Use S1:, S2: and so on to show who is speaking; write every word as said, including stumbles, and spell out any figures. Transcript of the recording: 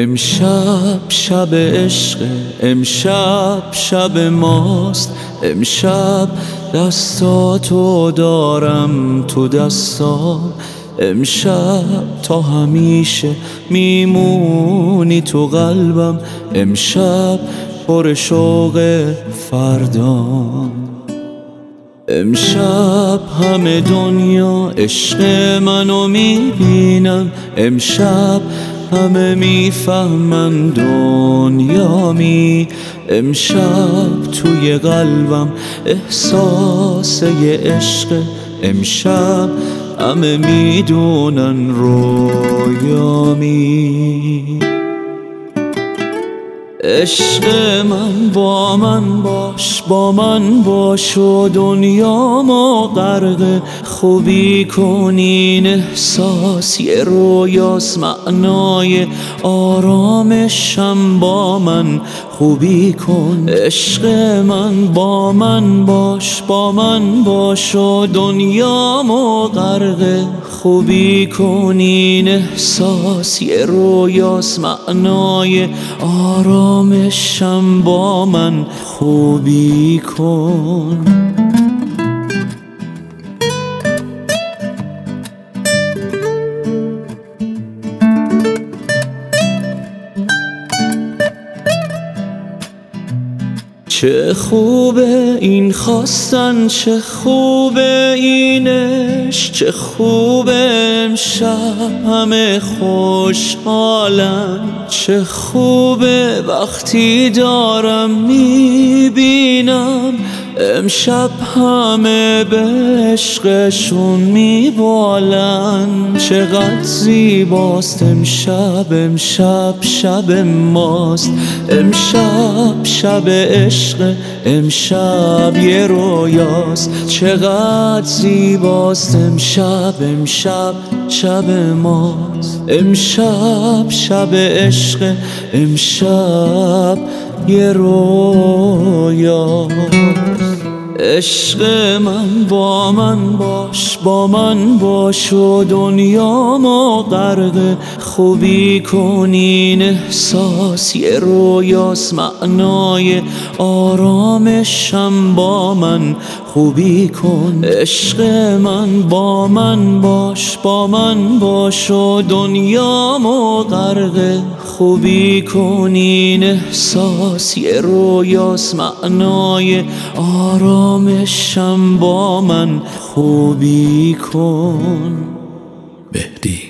S1: امشب شب عشق، امشب شب ماست. امشب دستاتو دارم تو دستام. امشب تا همیشه میمونی تو قلبم. امشب پر شوق فردام. امشب همه دنیا عشق منو میبینن. امشب همه میفهمن دنیامی. امشب توی قلبم احساس یه عشق. امشب همه میدونن رویامی. عشق من با من باش، با من باش و دنیامو غرق خوبی کنین. احساس یه رویاست، معنای آرامشم با من خوبی کن. عشق من با من باش، با من باش و دنیامو غرق خوبی کنین. احساس یه رویاست، معنای آرامشم با من خوبی کن. چه خوبه این خواستن، چه خوبه اینش، چه خوبه امشب همه خوشحالن. چه خوبه وقتی دارم میبینم امشب همه به عشقشون میبالن. چقدر زیباست امشب، امشب شب ماست. امشب شب عشق، امشب یه رویاست. چقدر زیباست امشب، امشب شب ماست. امشب شب عشق، امشب یه رویاست. عشق من با من باش، با من باش و دنیامو غرق خوبی کنین. احساس یه رویاست، معنای آرامشم با من خوبی کن. عشق من با من باش، با من باش و دنیامو غرق خوبی کنین. احساس یه رویاست، معنای آرامشم با من خوبی کن.
S2: مهدی